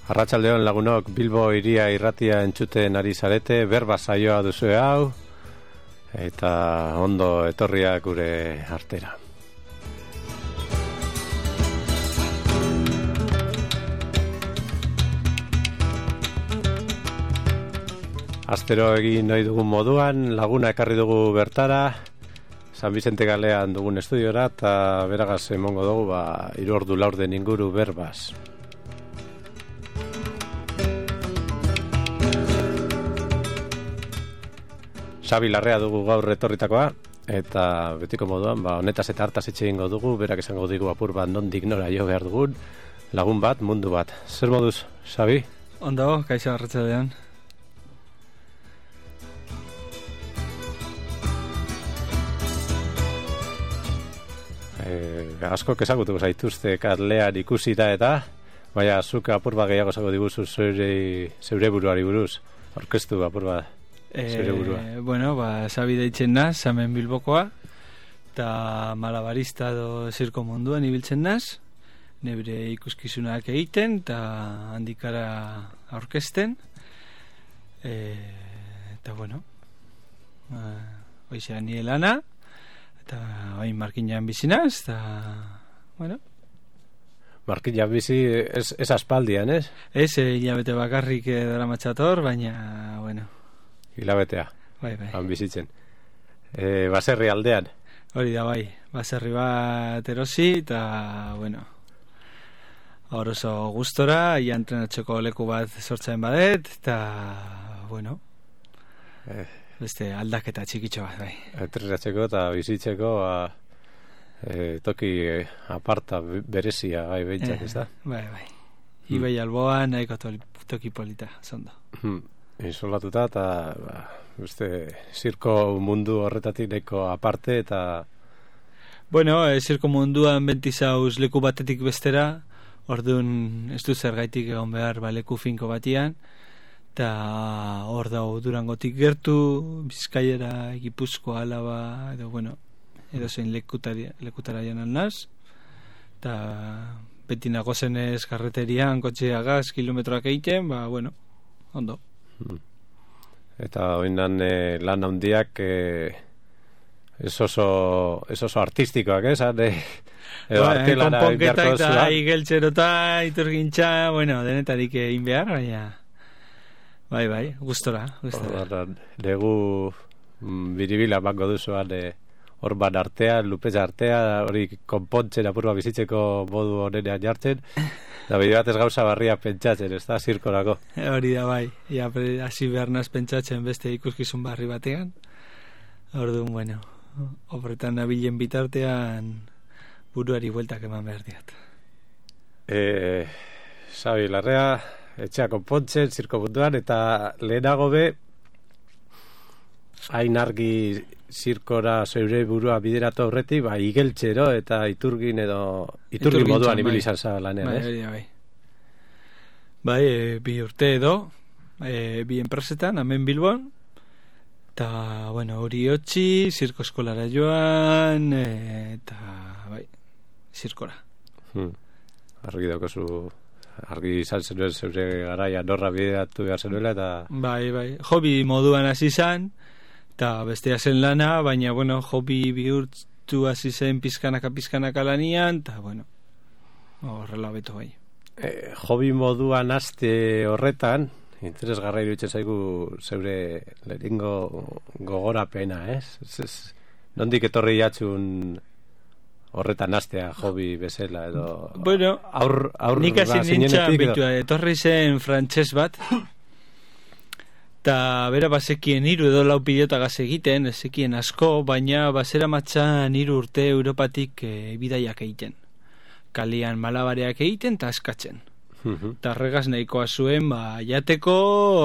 Arratsaldeon lagunok, Bilbo hiria irratia entzuten ari zarete, berba saioa duzue hau, eta ondo etorriak gure artera. Astero egin nahi dugun moduan, laguna ekarri dugu bertara, San Vicente Galean dugun estudiora, eta beragaz emongo dugu, 3 ordu laurden inguru berbaz. Xabi Larrea dugu gaur etorritakoa, eta betiko moduan, honetaz eta hartaz etxe egingo dugu, berak esango digu apur bat nondik nora jo behar dugun, lagun bat, mundu bat. Zer moduz, Xabi? Ondo, kaixo arratsaldean. Asko ezagutuko zaituzte katlean ikusi da eta, baina zuk apur bat gehiago esango diguzu zeure buruari buruz, orkestu apur bat. Bueno, Xabi deitzen naz, hemen Bilbokoa, eta malabarista edo zirko munduan ibiltzen naz, nebre ikuskizunak egiten, eta handikara aurkezten, eta bueno, hoizea nire lana, eta hain Markinan bizinaz, eta bueno. Markinan bizi ez aspaldian, ez? Ez, hilabete bakarrik dara matxator, baina, bueno. Hilabetea, bai. Han bizitzen. Baserri aldean. Hori da, bai. Baserri bat erosi, eta, bueno, hor oso gustora, entrenatzeko leku bat sortzen badet, eta, bueno, beste aldaketa txikitxo bat, bai. Entrenatzeko eta bizitzeko, toki aparta berezia, bai, behintzak, ez da? Bai. Ibai alboan, nahiko toki polita, zondo. Insolatuta eta beste zirko mundu horretatik nahiko aparte eta... Bueno, zirko munduan bentizauz leku batetik bestera, orduan ez du zergaitik egon behar leku finko batian, eta hor dago Durangotik gertu, Bizkaiera, Gipuzkoa, Alaba, edo bueno, edo zein lekutara janan naz, eta beti nagozenez karreterian, kotxeagaz, kilometroak egiten, bueno, ondo. Eta oinan lan handiak ez oso artistikoak, edo artelana konponketak eta igeltxerota, iturgintxa, bueno, denetarik egin behar, baina bai, gustora. Legu biribila bango duzuan orban artea, lupeza artea, hori konpontzen apurba bizitzeko modu honenean jartzen, da bide batez gauza barria pentsatzen, ez da, zirkorako. Hori da, bai, hasi behar naz pentsatzen beste ikuskizun barri batean, orduan, bueno, horretan nabilen bitartean buruari bueltak eman behar diat. Xabi Larrea, etxea konpontzen, zirko munduan, eta lehenago be, hain argi zirkora zeure burua bideratu aurretik, igeltxero eta iturgin moduan ibili izan za lanean, ez? Bai, 2 urte edo, 2 enpresetan, hemen Bilbon, eta, bueno, hori hotxi, zirko eskolara joan, eta, bai, zirkora. Argi daukazu, argi izan zenuen zeure garaia norra bideratu behar zenuela, eta... Bai, hobi moduan hasi izan, eta bestea zen lana, baina, bueno, hobi bihurtu hasi zen pizkanaka lanian, eta, bueno, horrela beto bai. Hobi moduan haste horretan, interesgarra iruditzen zaigu zeure lehenengo gogorapena, ez? Nondik etorri jatxun horretan hastea hobi bezala, edo... Bueno, nik hasi nintxan bitua, etorri zen frantses bat, eta bera bazekien 3 edo 4 pilotagaz egiten, ezekien asko, baina bazera matxan 3 urte Europatik bidaiak egiten. Kalian malabareak egiten eta askatzen. Eta regaz nahikoa zuen, jateko,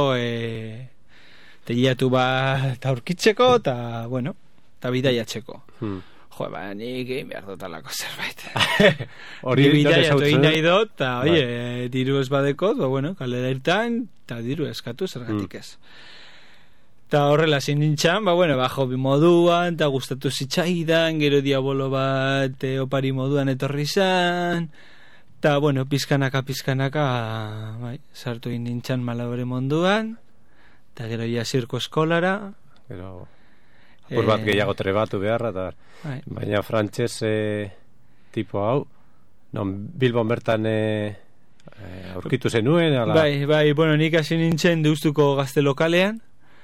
teilatu bat aurkitzeko, eta, bueno, eta bidaiatzeko. Nik egin behar dutalako zerbait. Hori bidaiatu egin nahi dut, eta, diru ez badekot, bueno, kalera irtan, eta diru eskatu zergatik ez. Eta horrela zinintxan, hobi moduan, eta gustatu zitzaidan, gero diabolo bat opari moduan etorri zan, Ta, bueno, pizkanaka, bai, sartu nintzen Malabere munduan, eta gero ja zirko eskolara. Gero, apur bat gehiago trebatu beharra, eta Bai. baina frantses tipo hau, non Bilbon bertan aurkitu zenuen, ala... Bai, bueno, nik hasi nintzen Deustuko gazte lokalean,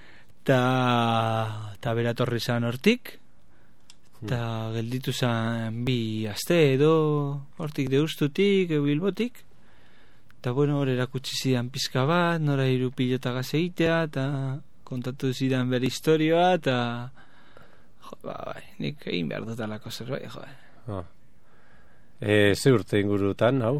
eta beratorri zan hortik, eta gelditu zan 2 aste edo hortik Deustutik, Bilbotik, eta bueno, hor erakutsi zidan pizka bat, nora hiru pilota gaz egitea, eta kontatu zidan bere historioa, eta bai, nik egin behar dut alako zerbait, Ah. Ze urte ingurutan, hau?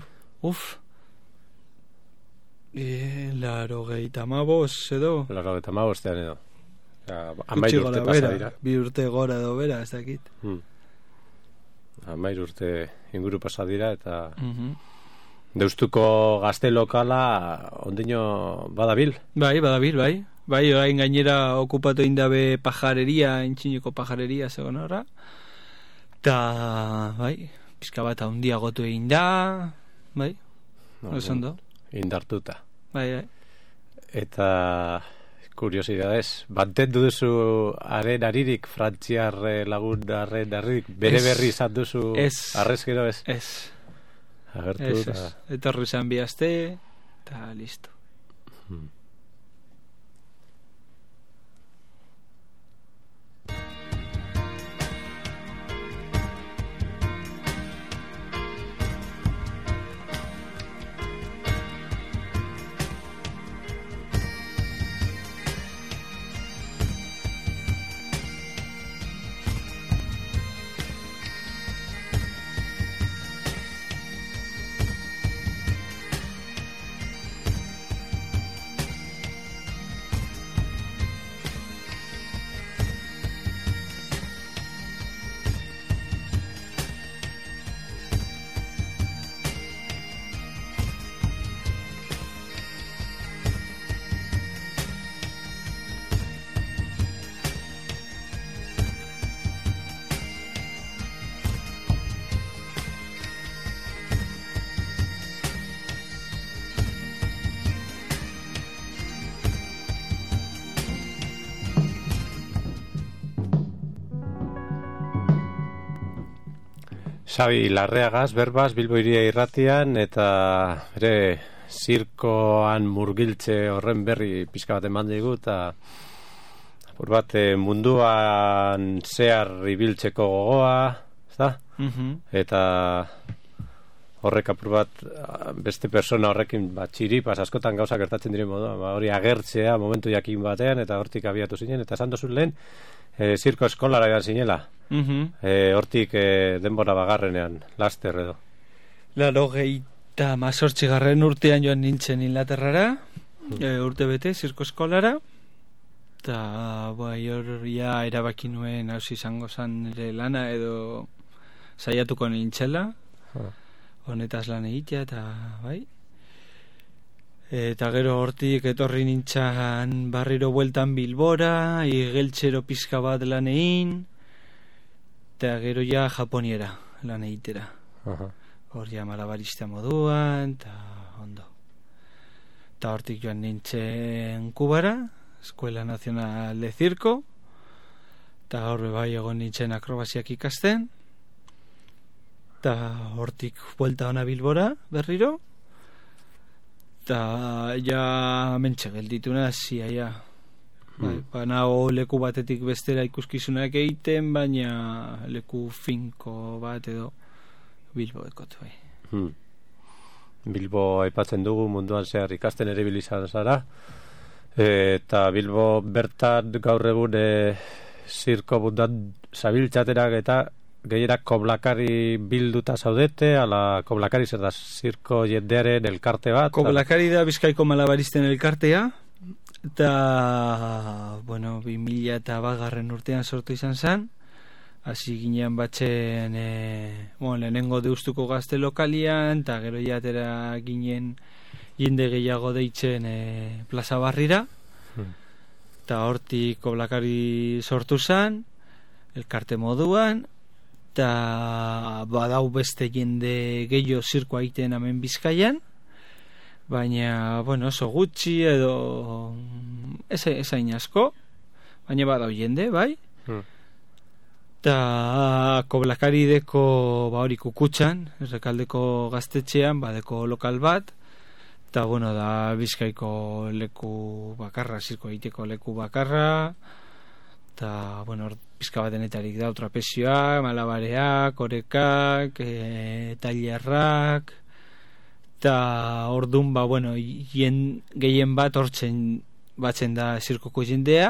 Laro gehitamabos edo. Laro gehitamabos edo. Amairu urte pasa dira. 2 urte gora edo bera, ez dakit. Amairu urte inguru pasa dira, eta Deustuko gazte lokala ondino badabil? Bai, badabil, bai. Bai, orain gainera okupatu indabe pajareria, entxineko pajareria zegoen horra. Ta, bai, pizka bat handia gotu egin da, bai, ondo. Indartuta. Bai. Eta kuriosidades, bantendu duzu haren aririk, frantziar lagunaren aririk, bere berri izan duzu arrezkero ez? Ez. Agertu da. Etorri izan 2 aste, eta listo. Xabi Larreagaz, berbaz, Bilbo Hiria Irratian, eta ere zirkoan murgiltze horren berri pizka bat eman digu, eta apur bat munduan zehar ibiltzeko gogoa, ezta? Eta horrek apur bat beste persona horrekin txiripaz askotan gauza gertatzen diren moduan, hori agertzea momentu jakin batean, eta hortik abiatu zinen, eta esan dozun lehen zirko eskolara edan zinela. Hortik denbora bagarrenean, laster edo. 88. urtean joan nintzen Inglaterrara, urte bete, zirko eskolara, eta bai hor ja erabaki nuen hausi izango zan ere lana edo saiatuko nintzela, honetaz lan egitea, eta bai. Eta gero hortik etorri nintzan barriro bueltan Bilbora, igeltxero pizka bat lan egin, eta gero ja Japoniera lan egitera. Hor ja malabarista moduan, eta ondo. Eta hortik joan nintzen Kubara, Escuela Nacional de Circo, eta horre bai egon nintzen akrobaziak ikasten, eta hortik buelta ona Bilbora berriro, eta ja mentxe geldituna zia ja. Banago leku batetik bestera ikuskizunak egiten, baina leku finko bat edo Bilbo ekot bai. Bilbo aipatzen dugu munduan zehar ikasten ere bilizan zara, eta Bilbo bertan gaur egun zirko bundan zabiltzaterak eta gehierak koblakari bilduta zaudete, ala koblakari zer da zirko jendearen elkarte bat? Koblakari da Bizkaiko malabaristen elkartea, eta, bueno, 2001 urtean sortu izan zen, hasi ginean batzen, lehenengo Deustuko gazte lokalian, eta gero jatera ginen jende gehiago deitzen Plaza Barrira, eta hortik koblakari sortu zen, elkarte moduan, eta badau beste jende gehiago zirkoa egiten hemen Bizkaian, baina, bueno, oso gutxi edo ezain asko, baina badau jende, bai? Eta Koblakarideko hori Kukutxan, Errekaldeko gaztetxean, badeko lokal bat, eta, bueno, da Bizkaiko leku bakarra, zirko egiteko leku bakarra, eta, bueno, pizka bat denetarik da, trapezioak, malabareak, orekak, tailerrak, eta ordun, bueno, gehien bat hortzen batzen da zirkoko jendea.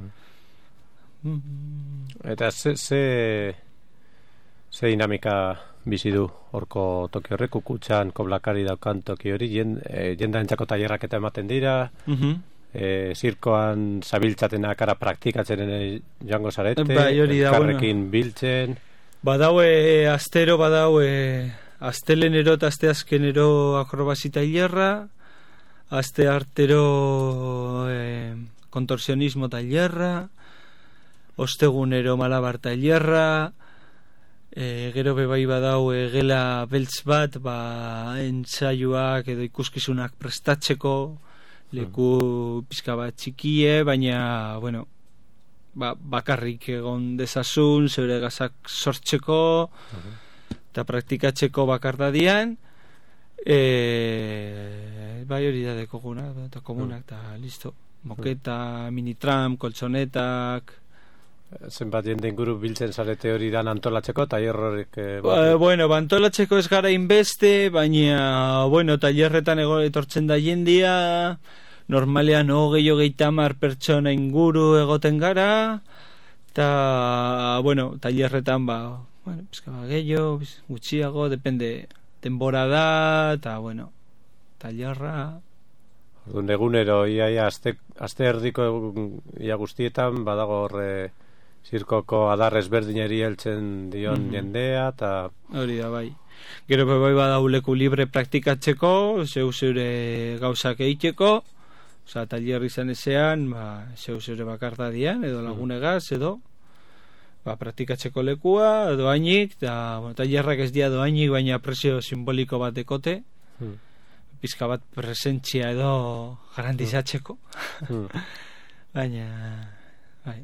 Eta ze dinamika bizi du horko toki horrek, Kukutxan, Koblakari daukan toki hori, jendaentzako tailerrak eta ematen dira, zirkoan zabiltzatena kara praktikatzen joango zarete, elkarrekin biltzen. Badaue astero, astelenero eta asteazkenero akrobasi tailerra, aste artero kontorsionismo tailerra, ostegunero malabar tailerra, gero bebai badau gela beltz bat, entsaioak edo ikuskizunak prestatzeko, leku pizka bat txikie, baina, bueno, bakarrik egon dezazun, zeure gazak sortzeko, eta praktikatzeko bakardadian, bai hori da dekoguna, eta komunak, eta listo. Moketa, minitram, koltsonetak. Zenbat jende inguru biltzen zarete hori dan antolatzeko, tailer horrek... Bueno, antolatzeko ez gara inbeste, baina, bueno, tailerretan etortzen da jendia, normalean 20-30 pertsona inguru egoten gara, eta, bueno, tailerretan, bueno, pizka gehiago, gutxiago, depende, denbora da, eta, bueno, tailerra... Egunero, aste erdiko ia guztietan, badago horre... zirkoko adar ezberdineri heltzen dion jendea, eta... Hori da, bai. Gero bai badau leku libre praktikatzeko, zeure gauzak egiteko, oza, tailer izan ezean, zeure bakardadian, edo lagunegaz, edo, praktikatzeko lekua, doainik, eta, bueno, tailerrak ez dia doainik, baina presio simboliko bat dekote, pizka bat presentzia edo garantizatzeko. Baina, bai.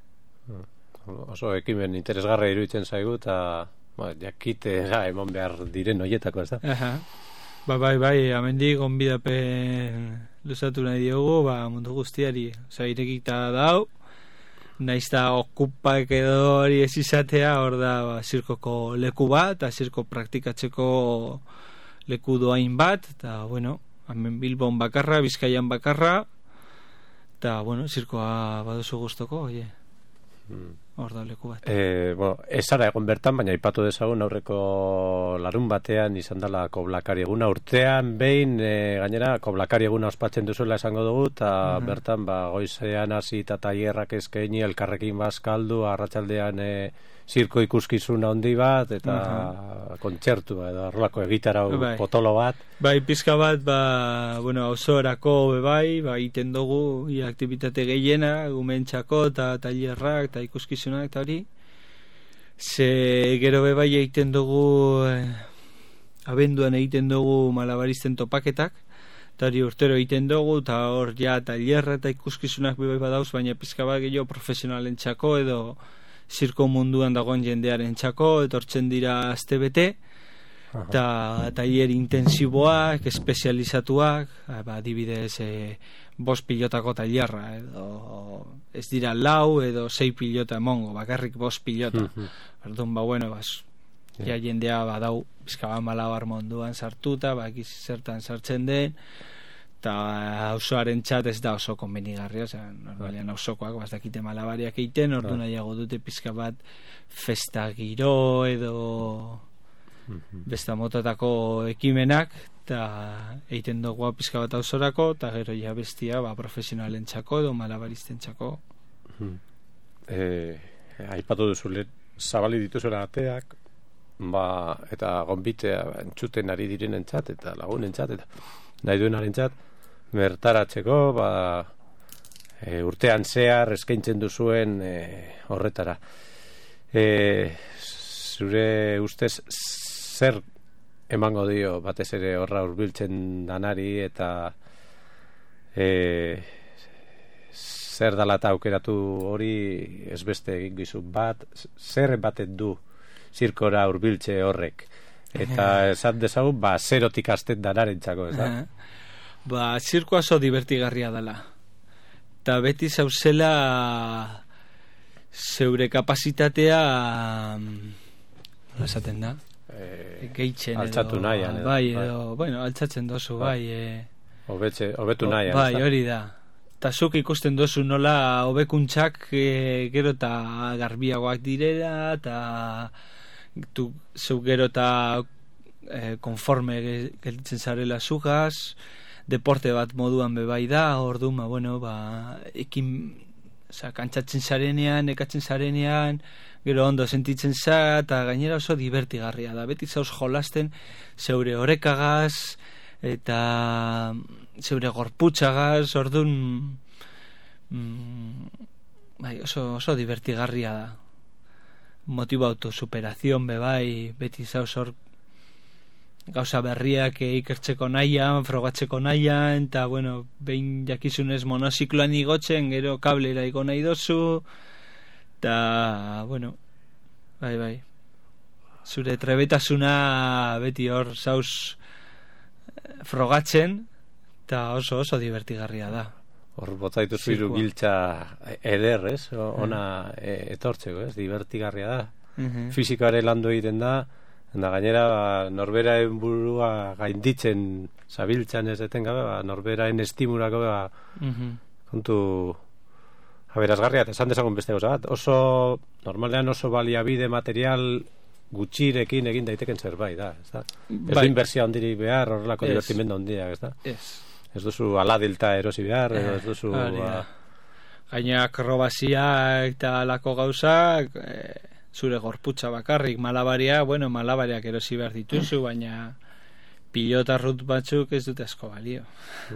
Oso ekimen interesgarra iruditzen zaigu, eta jakite emon behar diren hoietako, ez da? Bai, amendik gonbidapen luzatu nahi diogu, mundu guztiari, irekita dau, naiz da okupak edo hori ez izatea, hor da zirkoko leku bat, eta zirko praktikatzeko leku doain bat, eta, bueno, hemen Bilbon bakarra, Bizkaian bakarra, eta, bueno, zirkoa baduzu guztoko, oie. Hor da leku bat. Bueno, ez ara egon bertan, baina ipatu dezagun aurreko larun batean izan dela Koblakari eguna urtean, behin gainera Koblakari eguna ospatzen duzuela esango dugu, eta bertan goizean hasi eta tailerrak eskaini, elkarrekin bazkaldu, arratsaldean zirko ikuskizuna handi bat, eta kontzertua, edo arrolako egitarau potolo bat. Bai, pizka bat, bueno, auzoerako bai, iten dugu, aktivitate gehiena, gumentzako, eta tailerrak, eta ikuskizunak, eta hori. Ze gero bai egiten dugu, abenduan egiten dugu malabaristen topaketak, eta hori urtero egiten dugu, eta hor ja tailerra eta ikuskizunak bai badauz, baina pizka bat gehiago profesionalentzako, edo zirko munduan dagoen jendearen txako, etortzen dira astebete, eta tailer intensiboak, espezializatuak, adibidez 5 pilotako tailerra, edo ez dira 4 edo 6 pilota emongo, bakarrik 5 pilota. Orduan, bueno, ja jendea badau, bizkaban malabar munduan sartuta, ekiz zertan sartzen den, eta auzoaren txat ez da oso konbenigarria, normalean auzokoak bazdakite malabariak egiten, ordu nahiago dute pizka bat festa giro edo besta motatako ekimenak, eta egiten dugu pizka bat auzorako, eta gero ja bestia profesionalen txako edo malabaristen txako. Aipatu duzu zabali dituzuela ateak, eta gonbitea entzuten ari direnen txat, eta lagunen txat, eta nahi duenaren txat, bertaratzeko, urtean zehar eskaintzen duzuen horretara. zure ustez zer emango dio batez ere horra hurbiltzen danari eta zer dala eta aukeratu hori ez beste egin gizun bat, zer baten du zirkora hurbiltze horrek eta esan dezagun zerotik hasten danarentzako, ez da? Zirkoa oso divertigarria dela eta beti zauzela zeure kapasitatea esaten da gehitzen altxatu nahian altxatzen dozu hobetu nahian hori da eta zuk ikusten dozu nola hobekuntzak gero eta garbiagoak direla eta zuk gero eta konforme gelditzen zarela zugaz deporte bat moduan bebai da orduan kantzatzen zarenean, ekatzen zarenean, gero ondo sentitzen za, eta gainera oso divertigarria da. Beti zauz jolasten zeure orekagaz, eta zeure gorputzagaz, orduan oso divertigarria da. Motibo autosuperazion bebai, beti zauz hor gauza berriak ikertzeko nahian, frogatzeko nahian, eta, behin jakizunez monozikloan igotzen, gero kablera igo nahi dozu, eta, bai. Zure trebetasuna beti hor zauz frogatzen, eta oso divertigarria da. Hor botzaitu zuiru giltza eder, ez? Ona etortzeko, ez? Divertigarria da. Fizikoare landu egiten da, eta gainera norberaen burua gainditzen zabiltzan ez deten gabe, norberaen estimulako kontu aberazgarria, esan dezagun beste gauza bat, normalean oso baliabide material gutxirekin egin daiteken zerbait da, ez da? Ez du inbertsioa ondirik behar, horrelako divertimendu ondiak, ez da? Ez duzu aladilta erosi behar, ez duzu gaina akrobazia eta alako gauzak zure gorputza bakarrik, malabariak erosi behar dituzu, baina pilota rut batzuk ez dute asko balio.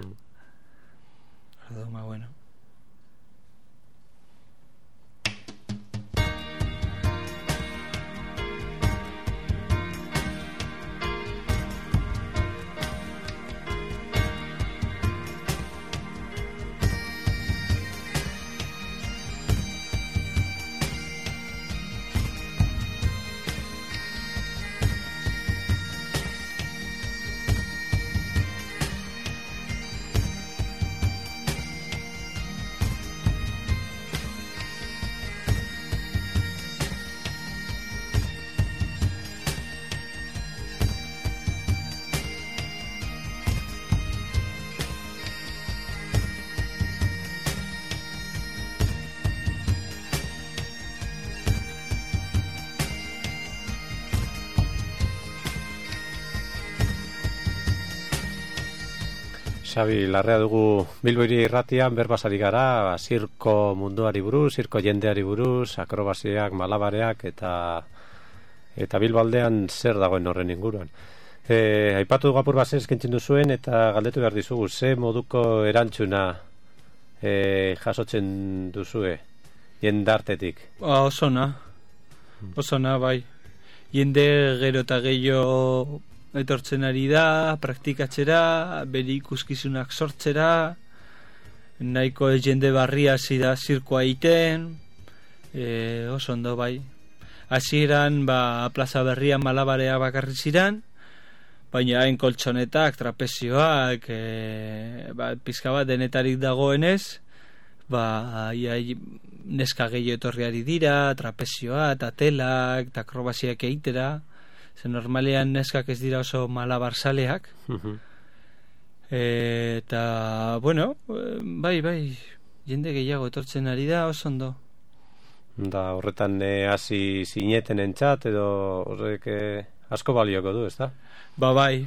Xabi, larrea dugu Bilbo irratian berbasari gara, zirko munduari buruz, zirko jendeari buruz, akrobasiak, malabareak eta Bilbo aldean zer dagoen horren inguruan. Aipatu dugu apur bat zer eskentzen duzuen eta galdetu behar dizugu, ze moduko erantzuna jasotzen duzue jendartetik? Osona, bai. Jende gero eta gehiago etortzen ari da, praktikatzera, bere ikuskizunak sortzera, nahiko jende barria hasi da zirkoa egiten, oso ondo bai. Hasieran plaza berrian malabarea bakarri ziran, baina hain koltsonetak, trapezioak, pizka bat denetarik dagoenez, neska gehiago etorriari dira, trapezioa, eta telak, eta akrobasiak egitera, ze normalean neskak ez dira oso malabarzaleak. Eta, bai, jende gehiago etortzen ari da, oso ondo. Da, horretan hasi zineten entzat, edo horrek asko balioko du, ez da? Bai.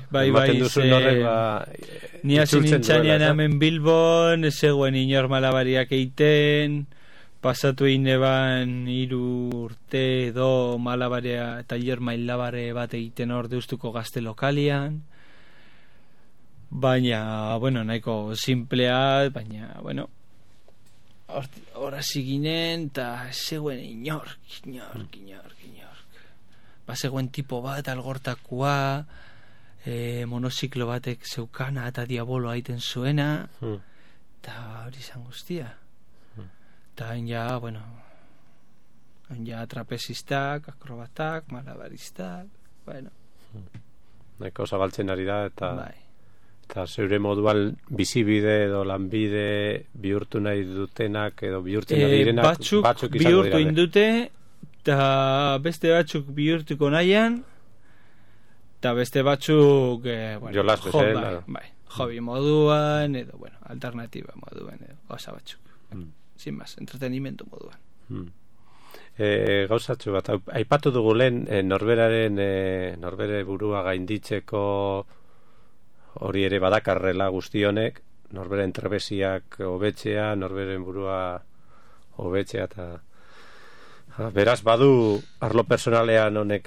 Ni hasi nintzanean hemen Bilbon, ez zegoen inor malabariak egiten, pasatu eban 3 urte edo malabarea eta mailabare bat egiten hor deustuko gazte lokalian, baina, nahiko simplea, baina, hor hasi ginen eta zegoen inork. bazegoen tipo bat algortakoa, monoziklo batek zeukana eta diabolo aiten zuena, eta hori izan guztia. Eta bueno, trapezistak, akrobatak, malabaristak, bueno. Nahiko zabaltzen ari da, eta zeure moduan bizibide edo lanbide bihurtu nahi dutenak edo bihurtzen ari direnak batzuk bihurtu indute, eta beste batzuk bihurtuko nahian, eta beste batzuk hobby moduan edo alternativa moduan edo gauza batzuk, sin más, entretenimentu moduan. Gauzatxo bat, aipatu dugu lehen norbere burua gainditzeko hori ere badakarrela guztionek, norberen trebeziak hobetzea, norberen burua hobetzea, eta beraz badu arlo personalean honek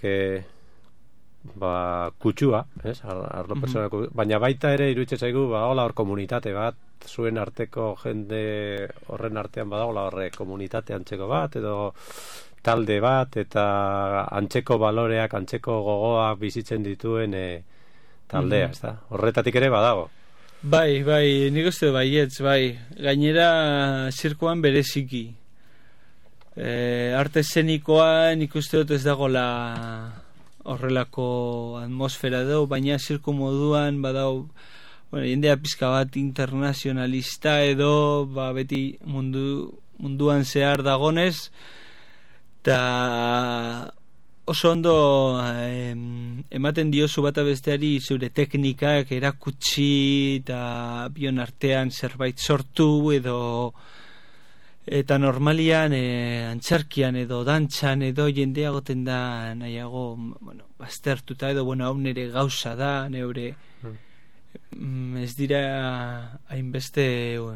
kutsua, arlo personalean, baina baita ere iruditzen zaigu hola hor komunitate bat, zuen arteko jende horren artean badagoela horre komunitate antzeko bat edo talde bat, eta antzeko baloreak, antzeko gogoak bizitzen dituen taldea, ez da? Horretatik ere badago. Bai, nik uste baietz, gainera zirkoan bereziki. Arte eszenikoan nik uste dut ez dagoela horrelako atmosfera edo, baina zirko moduan badau, jendea pizka bat internazionalista edo, beti munduan zehar dagonez, eta oso ondo ematen diozu bata besteari zure teknikak erakutsi eta bion artean zerbait sortu edo, eta normalian antzarkian edo dantzan edo jendea goten da nahiago baztertuta edo hau nire gauza da, neure ez dira hainbeste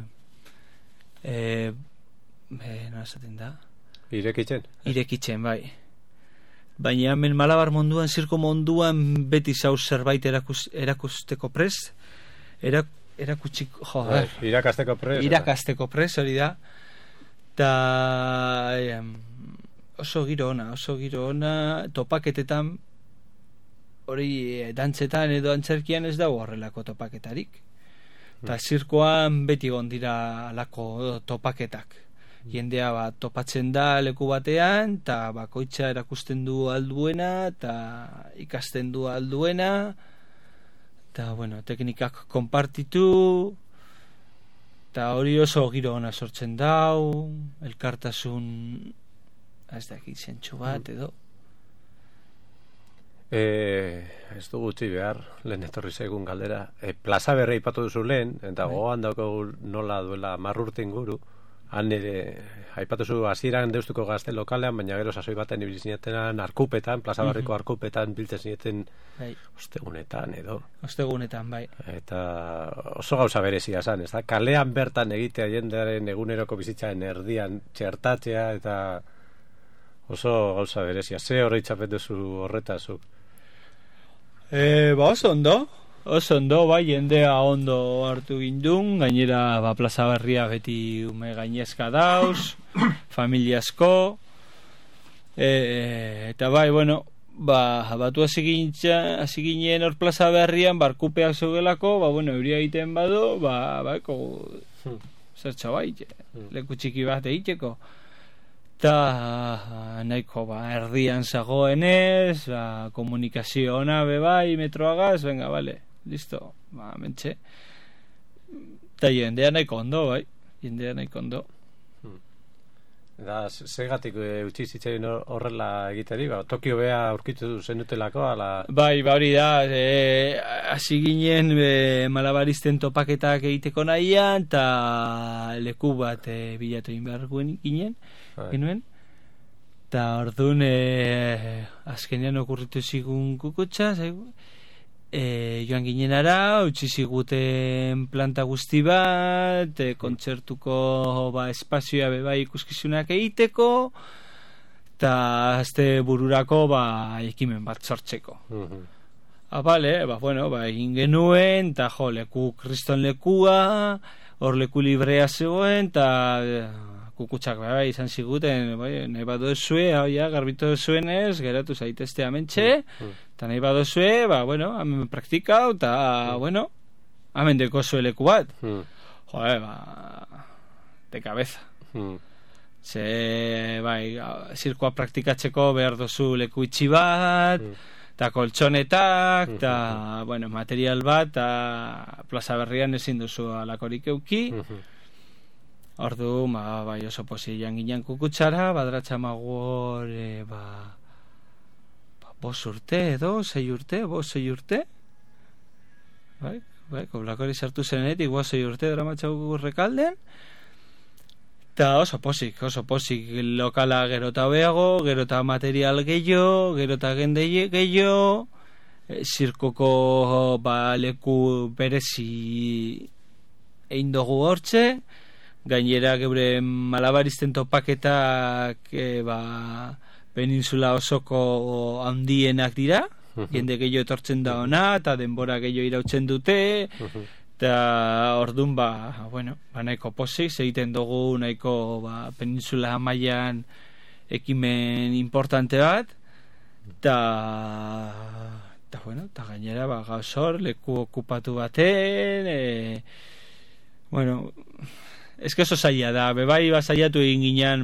nola esaten da? Irekitzen, bai. Baina hemen Malabar munduan, zirko munduan beti zauz zerbait erakusteko prest, irakasteko prest, hori da. Eta oso giro ona, topaketetan, hori dantzetan edo antzerkian ez dago horrelako topaketarik. Eta zirkoan beti gondira alako topaketak. Jendea topatzen da leku batean, eta bakoitza erakusten du alduena, eta ikasten du alduena, eta, teknikak konpartitu, eta hori oso giro ona sortzen dau, elkartasun, ez dakit zentsu bat, edo. Ez du gutxi behar, lehen etorri zaigun galdera. Plaza Berria ipatu duzu lehen, eta gogoan daukagu nola duela 10 urte inguru, han ere, aipatu zu hasieran Deustuko Gazte lokalean, baina gero sasoi baten ibili zinetenan arkupetan, Plaza Berriko arkupetan biltzen zineten ostegunetan edo. Ostegunetan, bai. Eta oso gauza berezia zan, ez da? Kalean bertan egitea jendearen eguneroko bizitzaren erdian txertatzea, eta oso gauza berezia. Ze horreitzapen duzu horretazuk? Oso ondo, bai, jendea ondo hartu gindun, gainera Plaza Berria beti ume gainezka dauz, familiasko, eta bai, batu hasi ginen hor Plaza Berrian, barkupeak zeugelako, euria egiten badu, zertxo bai, leku txiki bat egiteko. Eta nahiko erdian zagoenez, komunikazio ona bebai, metroagaz, venga, vale, listo, mentxe. Eta jendea nahiko ondo, bai, jendea nahiko ondo. Da, zegatik utzi zitzaien horrela egiteri, Tokio bea aurkitu zenutelako, ala... Bai, hori da, hasi ginen malabaristen topaketak egiteko nahian, eta leku bat bilatu behar ginen, genuen, eta orduan azkenean okurritu zigun kukutsa, joan ginen ara, utzi ziguten planta guzti bat, kontzertuko espazioa bebai ikuskizunak egiteko, eta azte bururako ekimen bat sortzeko. Egin genuen, eta leku kriston lekua, hor leku librea zegoen, eta kukutsak bai izan ziguten, bai, nahi badozue, ja, garbitu zuenez, geratu zaitezte amentxe, eta nahi badozue, bueno, hemen praktikau, eta, bueno, hemen deko zueleku bat. De cabeza. Ze, bai, zirkoa praktikatzeko behar dozu leku itxi bat, eta koltsonetak, eta, bueno, material bat, eta plaza berrian ezin duzu alakorik euki. Ordu, bai, oso posilan ginen kukutsara, badratxa magor, 5 urte edo, 6 urte, bai, koblakori sartu zenetik, 6 urte dramatxau Rekalden, eta oso posik, lokala gerota hobeago, gerota material gehiago, gerota gende gehiago, zirkoko leku berezi egin dugu hortxe, gainera geure malabaristen topaketak peninsula osoko handienak dira, jende gehiago etortzen da ona, eta denbora gehiago irautzen dute, eta orduan bueno, nahiko pozik, egiten dugu nahiko peninsula mailan ekimen importante bat, eta bueno, eta gainera gauzor, leku okupatu baten, bueno, ez que oso zaila da, bebai zaiatu egin ginen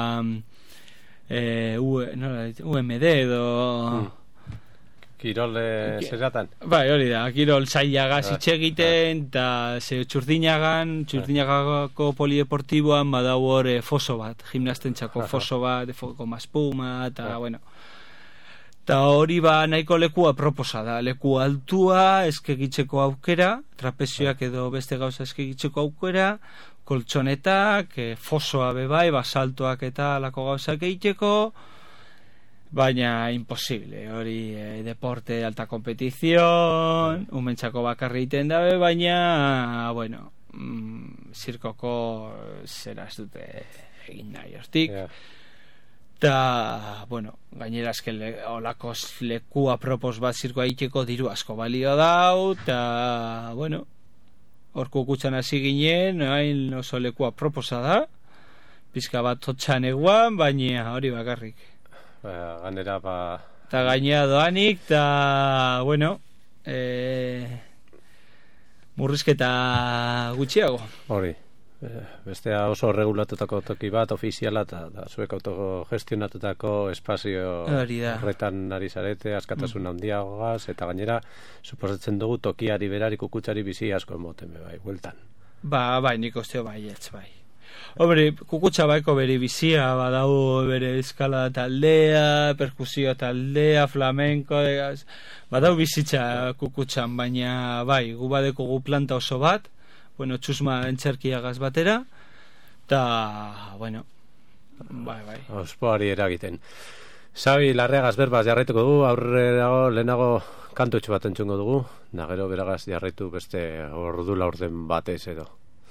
UMD edo Kirol zeratan? Bai, hori da, kirol zailagaz itxegiten, eta txurdinagako polideportiboan badau hor foso bat, gimnastentzako foso bat, goma espuma, eta bueno, eta hori nahiko leku aproposa da, leku altua, eskegitzeko aukera, trapezioak edo beste gauza eskegitzeko aukera, koltsonetak, fosoa bebai, basaltoak eta alako gauzak egiteko, baina imposible, hori deporte de alta competición, umentzako bakarri egiten dabe, baina, bueno, zirkoko zera ez dute egin nahi hortik. Eta, bueno, gainera azken olako leku apropos bat zirkoa egiteko diru asko balio dau, eta, bueno, hor kukutxan hasi ginen, hain oso leku aproposa da, pizka bat totxan eguan, baina hori bakarrik. Ganera, eta gainera doanik, eta, bueno, murrizketa gutxiago. Hori, bestea oso regulatutako toki bat, ofiziala, eta zuek autogestionatutako espazio horretan ari zarete, askatasun handiagoaz, eta gainera, suposatzen dugu tokiari berari kukutsari bizi asko emoten, bai, hueltan. Bai, nik osteo baietz, bai. Hombre, kukutsa baiko bere bizia, badau bere eskala taldea, perkusio taldea, flamenko, badau bizitza kukutsan, baina bai, gu badeko gu planta oso bat, bueno, txusma entzerkiagaz batera, eta, bueno, bai. Ospoari eragiten. Xabi Larreagaz berbaz jarraituko dugu, aurrerago lehenago kantutxo bat entzungo dugu, nagero beragaz jarraitu beste ordu laurden batez edo.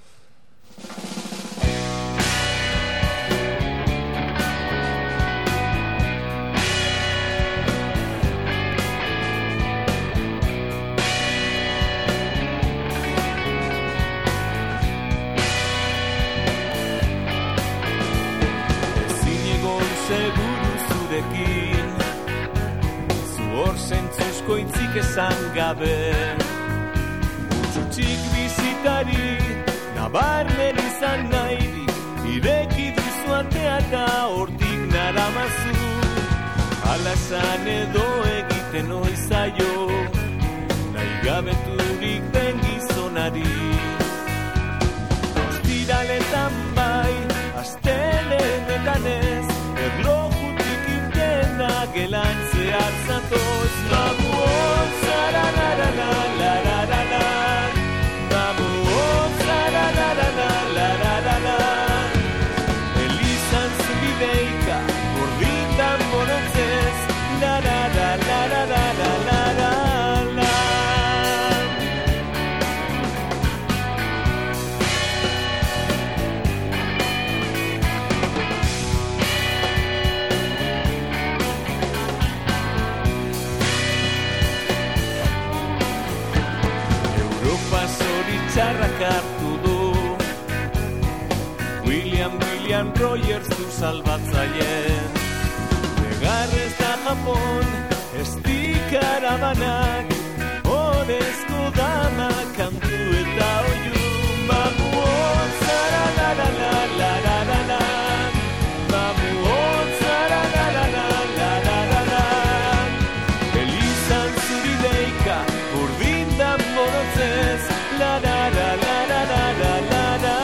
Zentzuskoitzik esan gabe Utsutsik bizitari nabarmen izan nahirik ireki duzu atea eta hortik naramazu alasan edo egiten oizaio nahi gabeturik den gizonari ostiraletan bai astelenetan ez erlojutik irtena gelantzea zatoz Babuot zarararara Babuot zarararara Elizan zubideika urditan bonotzez Lararararararara Txarrak hartu du William Brian Rogers du salbatzaile. Negarrez da Japon, ez dikarabanak, honezko dama kantu eta oiu. Mamuon zara la la la la la la la. Mamuon zara la la la la la la la. Elizan zuri deika, urdindan borotzez, la la la la la la la la la.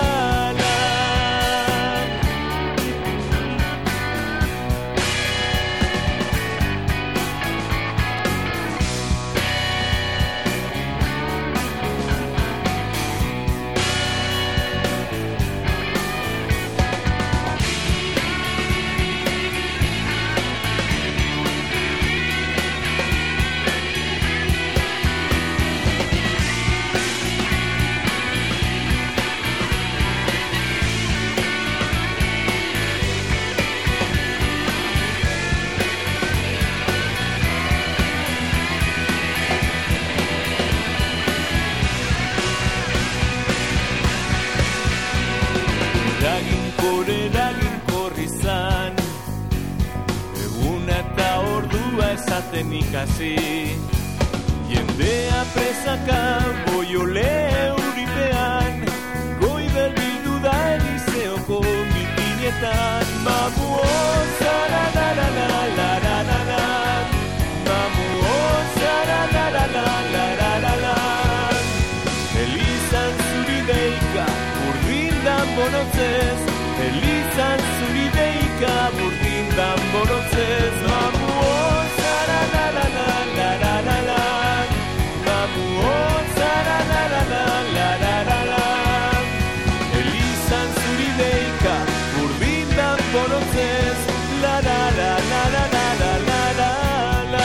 Esaten ikasi jendea presaka boiole euripean goiber bildu da Eliseoko mitinetan. Mamuon zara la la la la la la la. Mamuon zara la la la la la la la. Elizan zuri deika urdindan borotzez, Elizan zuri deika urdindan borotzez. Mamuon zara la la la la la la la. Mamuon zara la la la la la la la. Elizan zuri deika urdindan borotzez, la la la la la la la la la la.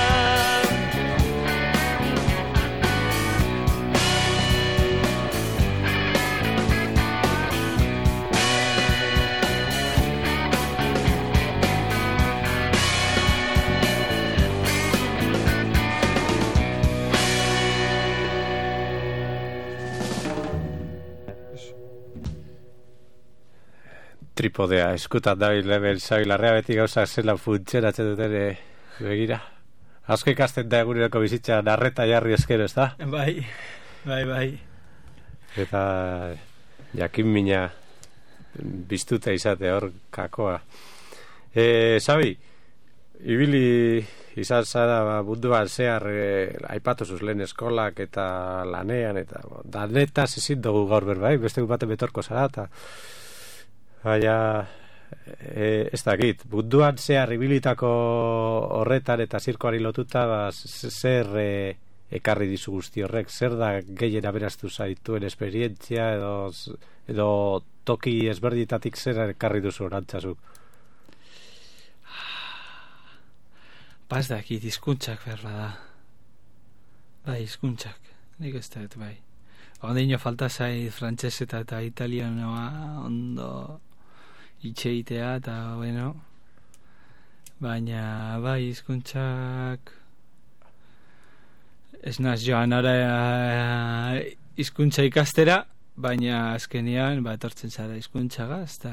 Tripodea, eskutan dabil level zabilarrea beti gauza zela funtzionatzen duten begira. Asko ikasten da eguneroko bizitza narreta jarri eskero, ez da? Bai. Eta jakin mina biztuta izate hor kakoa. Sabi, ibili izan zara munduan zehar aipatuzuz lehen eskolak eta lanean, eta danetaz ezin dugu gaur berbai, beste baten betorko zara, eta baina ez dakit, munduan zehar ibilitako horretan eta zirkoari lotuta zer ekarri dizu guzti horrek, zer da gehien aberaztu zaituen esperientzia edo toki ezberditatik zer ekarri duzu orantzazuk? Baz dakit, hizkuntzak berra da. Bai, hizkuntzak, nik ez dut, bai. Ondeino falta zait frantses eta italianoa ondo itxeitea eta bueno, baina bai hizkuntzak ez naz joan ara hizkuntza ikastera, baina azkenean etortzen zara hizkuntzagaz eta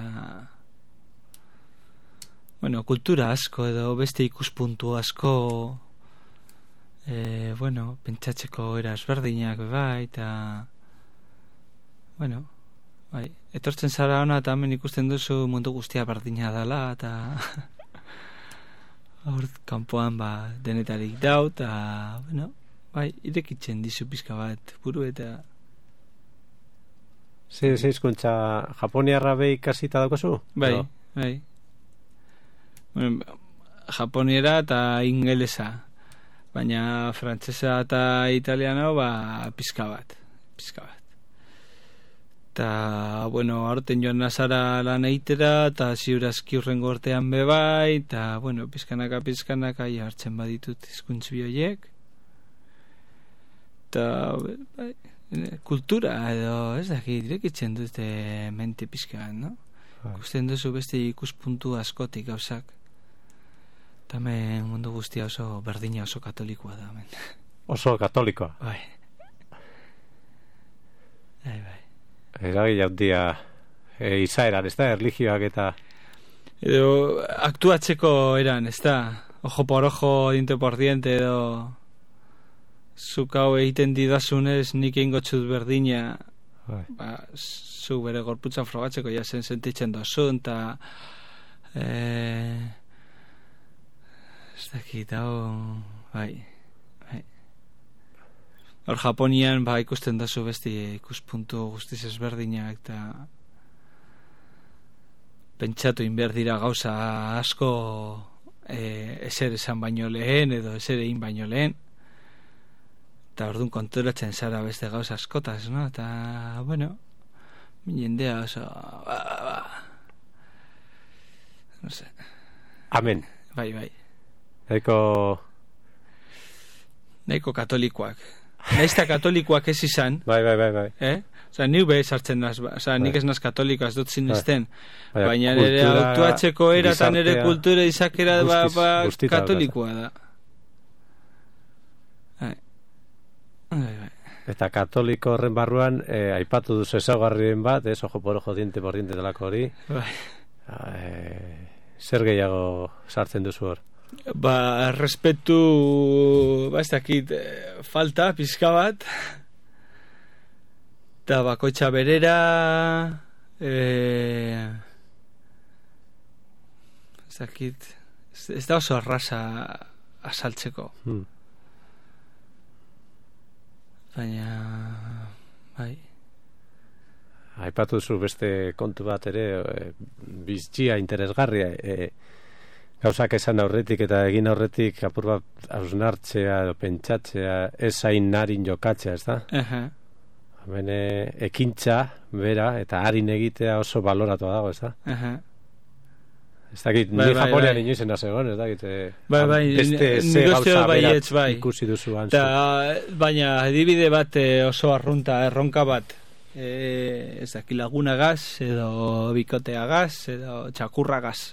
bueno, kultura asko edo beste ikuspuntu asko bueno, pentsatzeko era ezberdinak bai, eta bueno, bai, etortzen zara ona eta hemen ikusten duzu mundu guztia berdina dela eta hor kanpoan denetarik dau eta bueno, bai, irekitzen dizu pizka bat buru eta Ze hizkuntza japoniarra be ikasita daukazu? Bai, no? Bai. Bueno, japoniera eta ingelesa. Baina frantsesa eta italiano pizka bat. Ta bueno, aurten joan nazara lan eitera eta ziurazki urrengo urtean be bai, eta bueno, pizkanaka hartzen baditut hizkuntz bi horiek. Ta bai, kultura edo ez dakit irekitzen dute mente pizkan, no? Ikusten duzu beste ikuspuntu askotik gauzak. Eta hemen mundu guztia oso berdina, oso katolikoa da hemen. Oso katolikoa? Bai. Eragile handia izaeran, ez da, erlijioak eta... Edo aktuatzeko eran, ez da? Ojo por ojo, diente por diente, edo... Zuk hau egiten didazunez, nik ingotxut berdina... Ba, zu bere gorputzan frogatzeko jasen sentitzen dozun, eta... Ez dakit, hau... Bai... Hor Japonian ba ikusten dazu besti ikuspuntu guztiz ezberdinak eta pentsatu inber dira gauza asko ezer esan baino lehen edo ezer egin baino lehen eta orduan konturatzen zara beste gauza askotaz, no? Eta, bueno, jendea oso no sé. Amen. Bai. Nahiko katolikoak. Naizta katolikoak ez izan. Bai. Osa, niu behe sartzen naz, nik ez naz katolikoa ez dut zinezten. Baina nire autuatzeko era eta nire kultura izakera katolikoa da. Bai. Eta katoliko horren barruan, aipatu duzu ezaugarrien bat, ojo por ojo, diente por diente delako hori. Bai. Zer gehiago sartzen duzu hor? Ba, respetu, ez dakit, falta, pizka bat, eta bakoitza berera, ez dakit, ez da oso arrasa asaltzeko. Baina, bai. Aipatu zu beste kontu bat ere, biztia interesgarria, gauzak esan aurretik eta egin aurretik apur bat hausnartzea edo pentsatzea, ez hain narin jokatzea, ez da? Hemen ekintza, bera, eta harin egitea oso baloratua dago, ez da? Ez dakit, ni Japonian inoizen nazegon, ez dakit, beste ze gauza berat ikusi duzu hanzu. Baina, adibide bat oso arrunta, erronka bat, ez dakit lagunagaz, edo bikoteagaz, edo txakurragaz.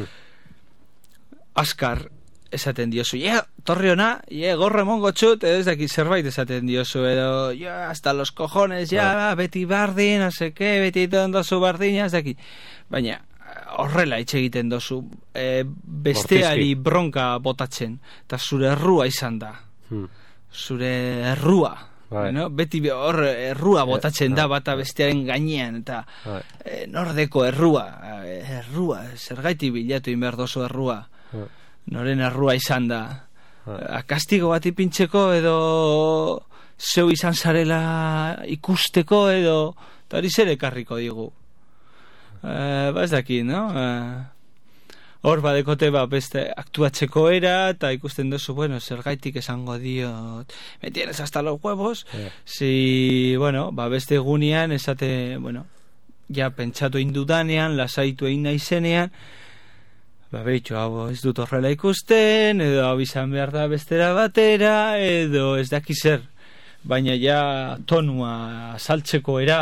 Askar esaten diozu, torri ona, gorre mongo txut, edo ez dakit zerbait esaten diozu, edo, hasta los cojones, beti bardin, no sé qué, beti tondozu bardina, ez dakit. Baina, horrela hitz egiten dozu, besteari bronka botatzen, eta zure errua izan da. Zure errua. No? Beti hor errua botatzen da bata bestearen gainean, eta nordeko errua, zergaiti bilatu inber dozu errua. Noren errua izan da. Kastigo bat ipintzeko edo zeu izan zarela ikusteko edo hori zer ekarriko digu. Ez daki, no? Hor badekote beste aktuatzeko era eta ikusten duzu, bueno, zergaitik esango diot me tienes hasta los huevos. Si, bueno, beste egunean esate, bueno, ja pentsatu indudanean, lasaitu egin naizenean, behitxo, hau ez dut horrela ikusten, edo hau izan behar da bestera batera, edo ez daki zer, baina ja tonua saltzeko era,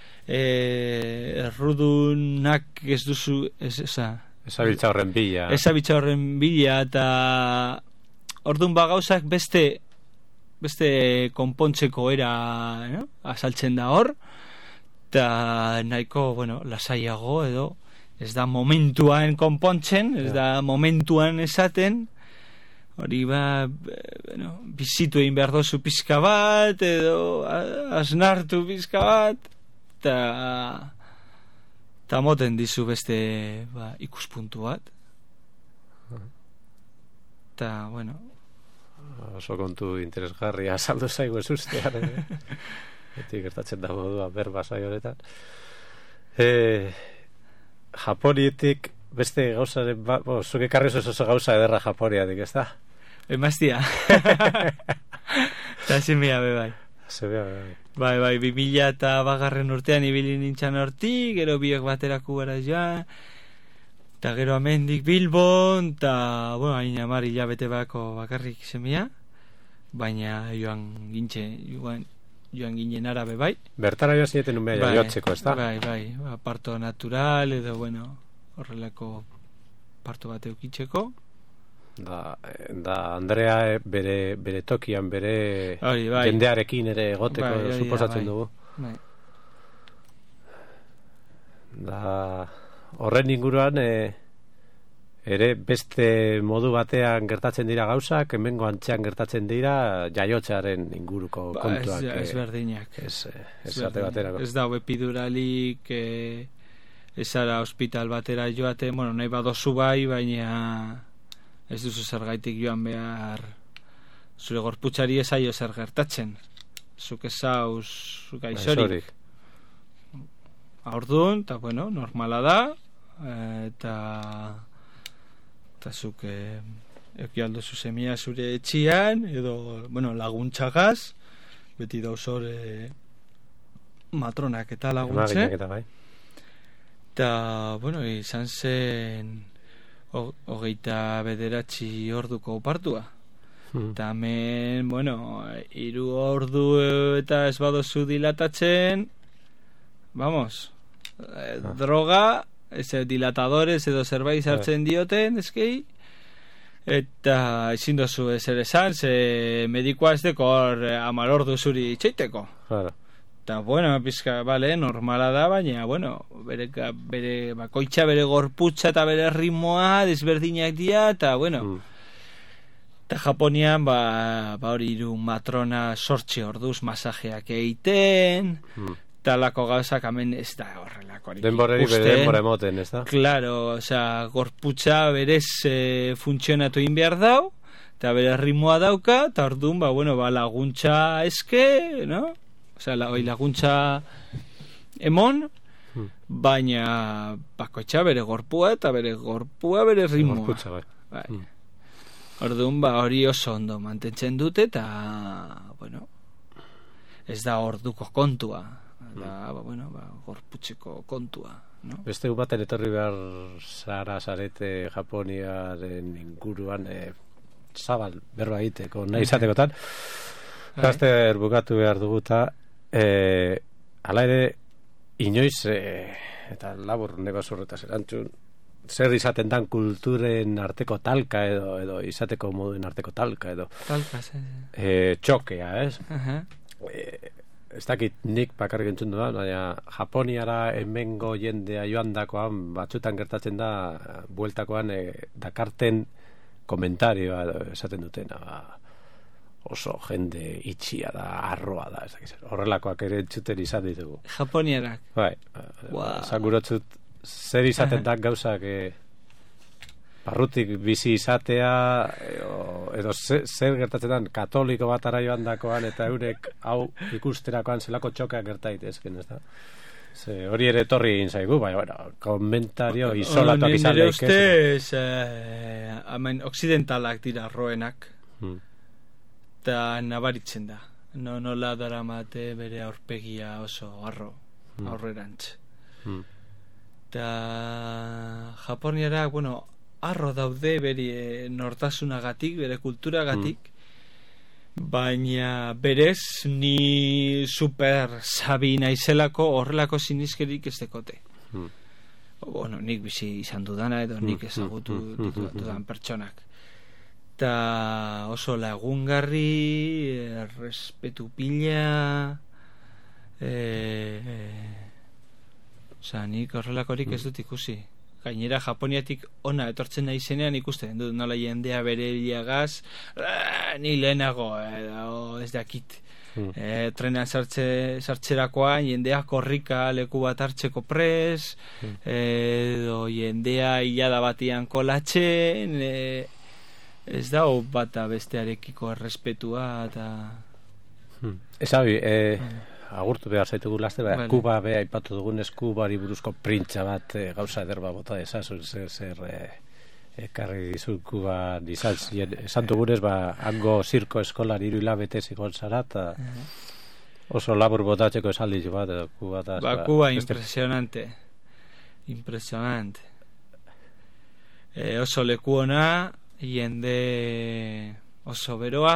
errudunak ez duzu, ezabiltza horren bila. Ezabiltza horren bila, eta orduan gauzak beste konpontzeko era, no? Asaltzen da hor, eta nahiko, bueno, lasaiago edo, ez da momentuan konpontzen, ez da momentuan esaten, hori bueno, bizitu egin behar dozu pizka bat, edo asnartu pizka bat, eta moten dizu beste ikuspuntu bat. Eta, bueno. Oso kontu interesgarria saldo zaigu ez ustean, Beti gertatzen da modua berba zai honetan. Japonietik beste gauzaren zuke karriz oso gauza ederra Japoniatik, ez da? Emaztia. Eta zimea bai. Bai, 2000 eta bagarren urtean ibili nintzen hortik, gero biok bateraku gara joan, eta gero amendik Bilbon, eta, bueno, hain amari bete bako bakarrik semia, baina joan ginen arabe bai. Bertara joan zineten un beha jotzeko, ez da? Bai, parto natural, edo, bueno, horrelako parto bat eukitzeko. Da Andrea bere tokian, bere jendearekin ere egoteko suposatzen dugu. Da, horren inguruan ere beste modu batean gertatzen dira gauzak, hemengo antzean gertatzen dira jaiotzearen inguruko kontuak. Ez berdinak. Ez ate baterako. Ez da epiduralik, ez ara hospital batera joate, bueno, nahi badozu bai, baina ez duzu zergaitik joan behar zure gorputzari ezaio zer gertatzen. Zuk ezauz gaixorik. Orduan, eta bueno, normala da, eta zuk eki aldozu semia zure etxian, edo, bueno, laguntzagaz, beti dauzore matronak eta laguntze. Eta bai. Eta, bueno, izan zen 29 orduko partua. Eta hemen, bueno, 3 ordu eta ez badozu dilatatzen, vamos, droga, dilatadores edo zerbait hartzen dioten, eskei, eta ezin dozu ezer esan, ze medikoa ez deko hor 10 ordu zuri itxaiteko. Claro. Eta, bueno, pizka, vale, normala da, baina, bueno, bere bakoitza, bere gorputza eta bere ritmoa desberdinak dira, eta, bueno, eta Japonian, hori 3 matrona 8 orduz masajeak egiten, talako gauzak hemen ez da horrelakorik ikusten. Denbora emoten, ez da? Claro, gorputza berez funtzionatu behar dau, eta bere ritmoa dauka, eta orduan, bueno, laguntza eske, no? Laguntza emon, baina bakoitza bere gorpua eta bere ritmoa. Gorputza, bai. Orduan, hori oso ondo mantentzen dute, eta, bueno, ez da orduko kontua. Da, gorputzeko kontua, no? Beste baten etorri behar zarete Japoniaren inguruan zabal berba egiteko nahi izatekotan gazter bukatu behar duguta ala ere inoiz eta labur negozurretaz erantzun zer izaten dan kulturen arteko talka edo izateko moduen arteko talka edo txokea, ez? Ez dakit nik bakarrik entzun dudan, baina Japoniara hemengo jendea joandakoan batzutan gertatzen da bueltakoan dakarten komentarioa esaten dutena, oso jende itxia da, arroa da, ez dakit, horrelakoak ere entzuten izan ditugu. Japoniarak? Bai, zangurotzut zer izaten da gauzak barrutik bizi izatea edo zer gertatzen da katoliko batara joan dakoan eta eurek hau ikusterakoan zelako txokeak gertaitezken, ez da? Hori ere torri egin zaigu, bai, bueno, komentario isolatuak izan daik. Nire ustez occidentalak dira arroenak eta nabaritzen da, nola daramate bere aurpegia oso aurrerantz eta Japoniara, bueno, arro daude bere nortasunagatik, bere kulturagatik, baina berez ni super sabi naizelako horrelako sinizkerik ez dekote. Bueno, nik bizi izan dudana edo nik ezagutu dudan pertsonak. Eta oso lagungarri, respetu pila, nik horrelakorik ez dut ikusi. Gainera Japoniatik ona etortzen nahi zenean ikusten dut nola jendea bere biliagaz ni lehenago edo ez dakit trenean sartzerakoan jendea korrika leku bat hartzeko pres edo jendea hilada batian kolatzen ez da bata bestearekiko errespetua eta esabi agurtu behar zaitugu laste, vale. Kuba beha ipatu dugunez Kubari buruzko printza bat gauza ederba bota ezazun zer ekarri dizu Kuba esan dugunez hango zirko eskolan 3 hilabete zigon zara eta oso labur botatzeko esaldi bat Kuba impresionante oso leku ona jende oso beroa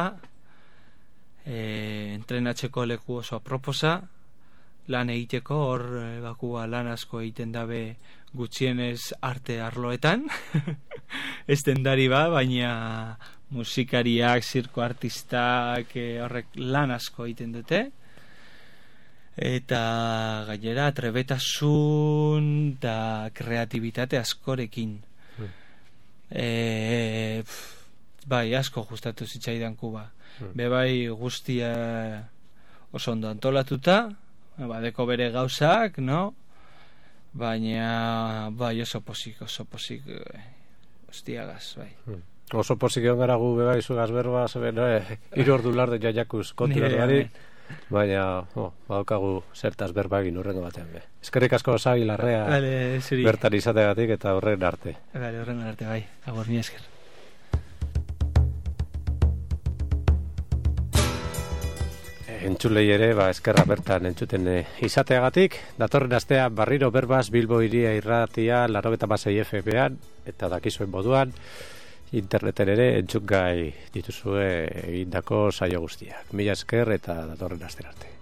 entrenatzeko leku oso aproposa lan egiteko hor Bakua lan asko egiten dabe gutxienez arte arloetan ez dendari baina musikariak, zirko artistak horrek lan asko egiten dute eta gainera trebetasun eta kreatibitate askorekin. Bai, asko gustatu zitzaidan Kuba. Bai guztia oso ondo antolatuta, badeko bere gauzak, no? Baina bai oso posik hostiagaz, bai. Oso posik egon gara gu bai zugaz berba, 3 ordu larde jaiakuz konturaz baina badaukagu zertaz berba egin urrengo batean be. Eskerrik asko Xabi Larrea bertan izateagatik eta horren arte. Horren arte, bai. Agur, mi esker. Entzulei ere, eskerra bertan entzuten izateagatik. Datorren astea Barriro Berbaz Bilbo Hiria Irratia 96 FM-an eta dakizuen moduan interneten ere entzungai dituzue egindako saio guztiak. Mila esker eta datorren astera arte.